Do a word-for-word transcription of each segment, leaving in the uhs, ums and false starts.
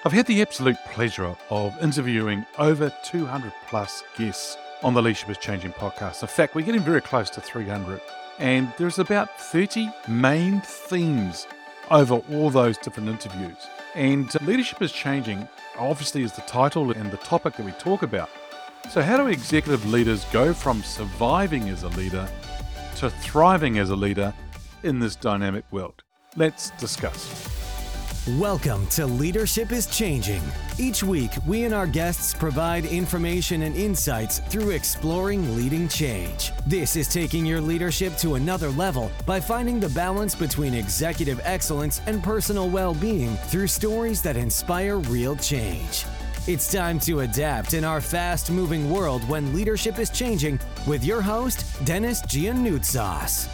I've had the absolute pleasure of interviewing over two hundred plus guests on the Leadership is Changing podcast. In fact, we're getting very close to three hundred, and there's about thirty main themes over all those different interviews. And Leadership is Changing obviously is the title and the topic that we talk about. So how do executive leaders go from surviving as a leader to thriving as a leader in this dynamic world? Let's discuss. Welcome to Leadership is Changing. Each week, we and our guests provide information and insights through exploring leading change. This is taking your leadership to another level by finding the balance between executive excellence and personal well-being through stories that inspire real change. It's time to adapt in our fast-moving world when leadership is changing with your host, Dennis Giannoutsas.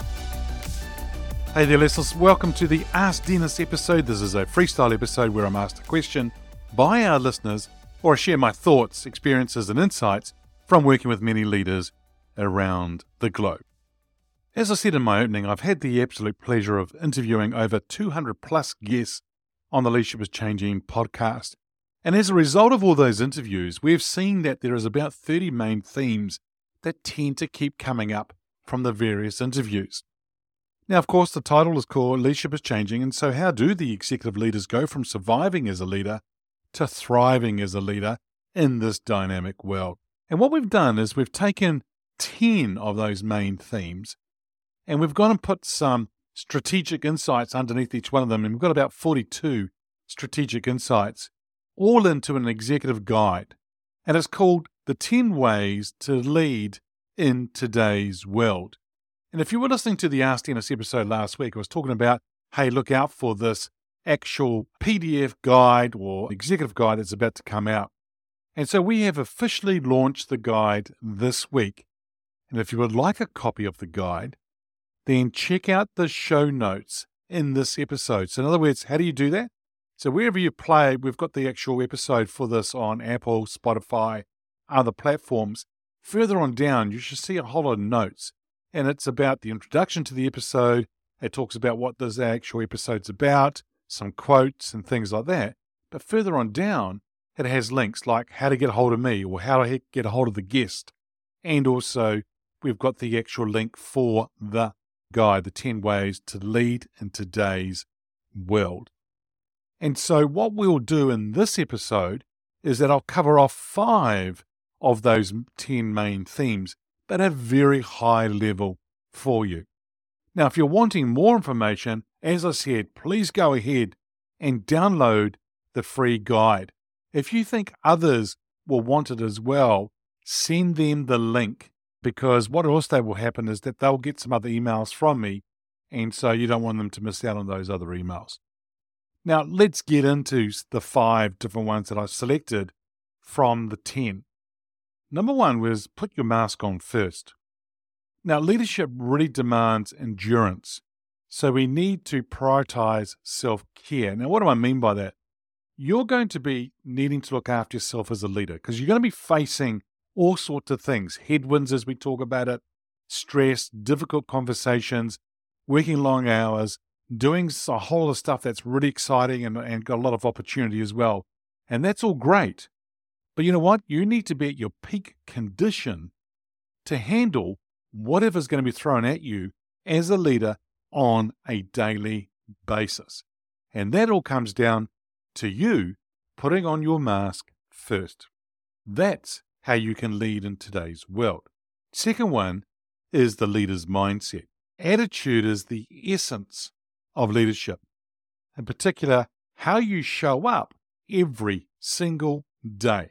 Hey there, listeners. Welcome to the Ask Dennis episode. This is a freestyle episode where I'm asked a question by our listeners, or I share my thoughts, experiences, and insights from working with many leaders around the globe. As I said in my opening, I've had the absolute pleasure of interviewing over two hundred plus guests on the Leadership is Changing podcast. And as a result of all those interviews, we've seen that there is about thirty main themes that tend to keep coming up from the various interviews. Now, of course, the title is called Leadership is Changing, and so how do the executive leaders go from surviving as a leader to thriving as a leader in this dynamic world? And what we've done is we've taken ten of those main themes, and we've gone and put some strategic insights underneath each one of them, and we've got about forty-two strategic insights, all into an executive guide. And it's called The ten Ways to Lead in Today's World. And if you were listening to the Ask Dennis episode last week, I was talking about, hey, look out for this actual P D F guide or executive guide that's about to come out. And so we have officially launched the guide this week. And if you would like a copy of the guide, then check out the show notes in this episode. So in other words, how do you do that? So wherever you play, we've got the actual episode for this on Apple, Spotify, other platforms. Further on down, you should see a whole lot of notes. And it's about the introduction to the episode. It talks about what this actual episode's about, some quotes and things like that. But further on down, it has links like how to get a hold of me or how to get a hold of the guest. And also, we've got the actual link for the guide, the ten ways to lead in today's world. And so what we'll do in this episode is that I'll cover off five of those ten main themes, but at a very high level for you. Now, if you're wanting more information, as I said, please go ahead and download the free guide. If you think others will want it as well, send them the link, because what also will happen is that they'll get some other emails from me, and so you don't want them to miss out on those other emails. Now, let's get into the five different ones that I've selected from the ten. Number one was put your mask on first. Now, leadership really demands endurance, so we need to prioritize self-care. Now, what do I mean by that? You're going to be needing to look after yourself as a leader because you're going to be facing all sorts of things, headwinds as we talk about it, stress, difficult conversations, working long hours, doing a whole lot of stuff that's really exciting and, and got a lot of opportunity as well. And that's all great. But you know what? You need to be at your peak condition to handle whatever's going to be thrown at you as a leader on a daily basis. And that all comes down to you putting on your mask first. That's how you can lead in today's world. Second one is the leader's mindset. Attitude is the essence of leadership. In particular, how you show up every single day.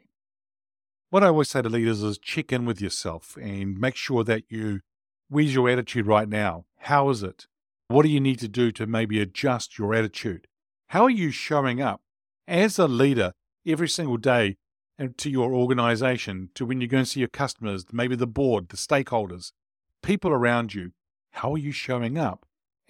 What I always say to leaders is check in with yourself and make sure that you, where's your attitude right now? How is it? What do you need to do to maybe adjust your attitude? How are you showing up as a leader every single day and to your organization, to when you go and see your customers, maybe the board, the stakeholders, people around you? How are you showing up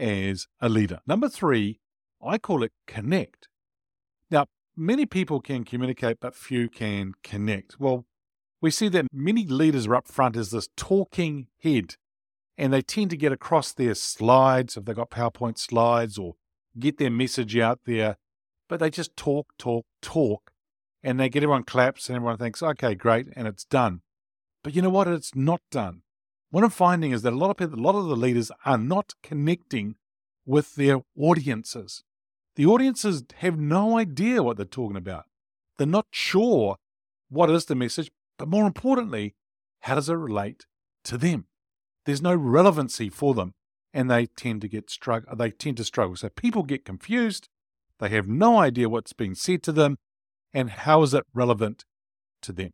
as a leader? Number three, I call it connect. Now, many people can communicate, but few can connect. Well, we see that many leaders are up front as this talking head, and they tend to get across their slides, if they've got PowerPoint slides, or get their message out there but they just talk, talk, talk, and they get everyone claps and everyone thinks, okay, great, and it's done. But you know what? It's not done. What I'm finding is that a lot of people, a lot of the leaders are not connecting with their audiences. The audiences have no idea what they're talking about. They're not sure what is the message, but more importantly, how does it relate to them? There's no relevancy for them, and they tend to get struggle. They tend to struggle. So people get confused. They have no idea what's being said to them, and how is it relevant to them.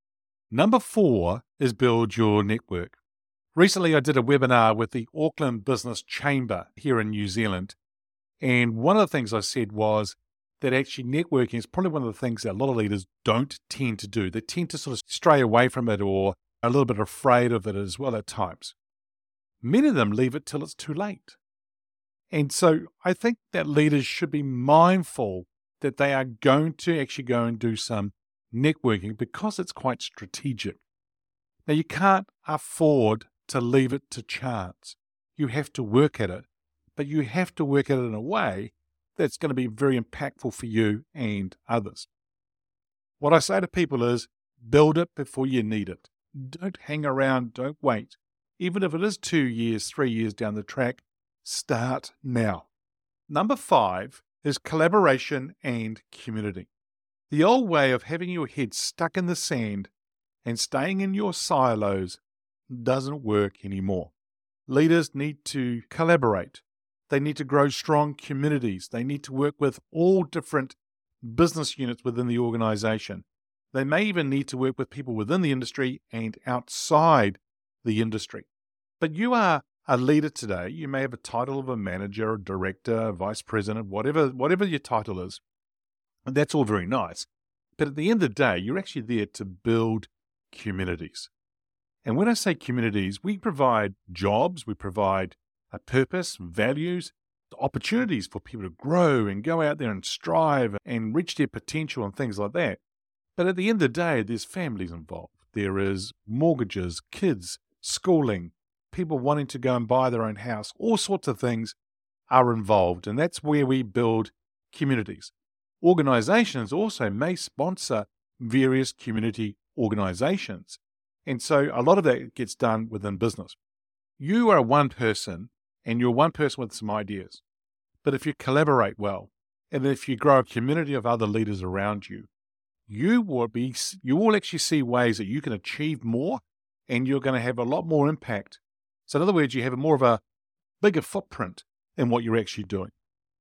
Number four is build your network. Recently, I did a webinar with the Auckland Business Chamber here in New Zealand, and one of the things I said was that actually networking is probably one of the things that a lot of leaders don't tend to do. They tend to sort of stray away from it or are a little bit afraid of it as well at times. Many of them leave it till it's too late. And so I think that leaders should be mindful that they are going to actually go and do some networking because it's quite strategic. Now, you can't afford to leave it to chance. You have to work at it, but you have to work at it in a way that's going to be very impactful for you and others. What I say to people is build it before you need it. Don't hang around, don't wait. Even if it is two years, three years down the track, start now. Number five is collaboration and community. The old way of having your head stuck in the sand and staying in your silos doesn't work anymore. Leaders need to collaborate. They need to grow strong communities. They need to work with all different business units within the organization. They may even need to work with people within the industry and outside the industry. But you are a leader today. You may have a title of a manager, a director, a vice president, whatever, whatever your title is. And that's all very nice. But at the end of the day, you're actually there to build communities. And when I say communities, we provide jobs, we provide a purpose, values, opportunities for people to grow and go out there and strive and reach their potential and things like that. But at the end of the day, there's families involved. There is mortgages, kids, schooling, people wanting to go and buy their own house. All sorts of things are involved, and that's where we build communities. Organizations also may sponsor various community organizations. And so a lot of that gets done within business. You are one person, and you're one person with some ideas. But if you collaborate well, and if you grow a community of other leaders around you, you will be, you will actually see ways that you can achieve more, and you're going to have a lot more impact. So in other words, you have a more of a bigger footprint in what you're actually doing.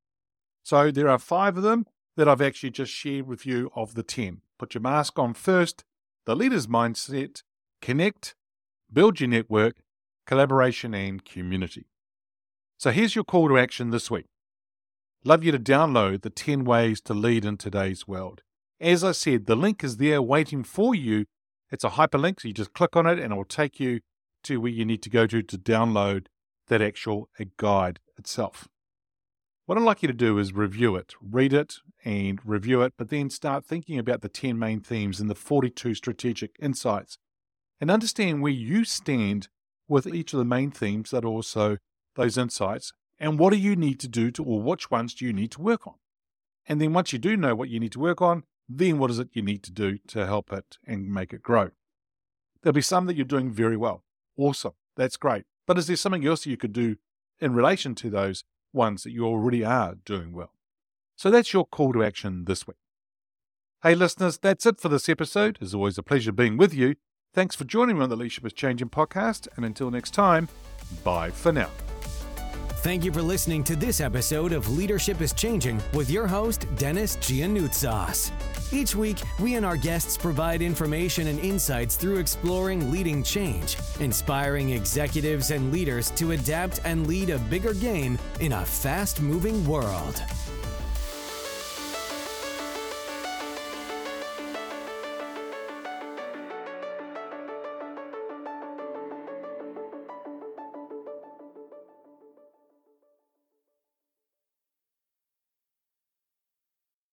So there are five of them that I've actually just shared with you of the ten. Put your mask on first, the leader's mindset, connect, build your network, collaboration, and community. So here's your call to action this week. Love you to download the ten ways to lead in today's world. As I said, the link is there waiting for you. It's a hyperlink, so you just click on it and it will take you to where you need to go to to download that actual guide itself. What I'd like you to do is review it, read it and review it, but then start thinking about the ten main themes and the forty-two strategic insights and understand where you stand with each of the main themes that are also those insights and what do you need to do to, or which ones do you need to work on? And then once you do know what you need to work on, then what is it you need to do to help it and make it grow? There'll be some that you're doing very well. Awesome. That's great. But is there something else you could do in relation to those ones that you already are doing well? So that's your call to action this week. Hey listeners, that's it for this episode. It's always a pleasure being with you. Thanks for joining me on the Leadership is Changing podcast. And until next time, bye for now. Thank you for listening to this episode of Leadership is Changing with your host, Dennis Giannoutsas. Each week, we and our guests provide information and insights through exploring leading change, inspiring executives and leaders to adapt and lead a bigger game in a fast-moving world.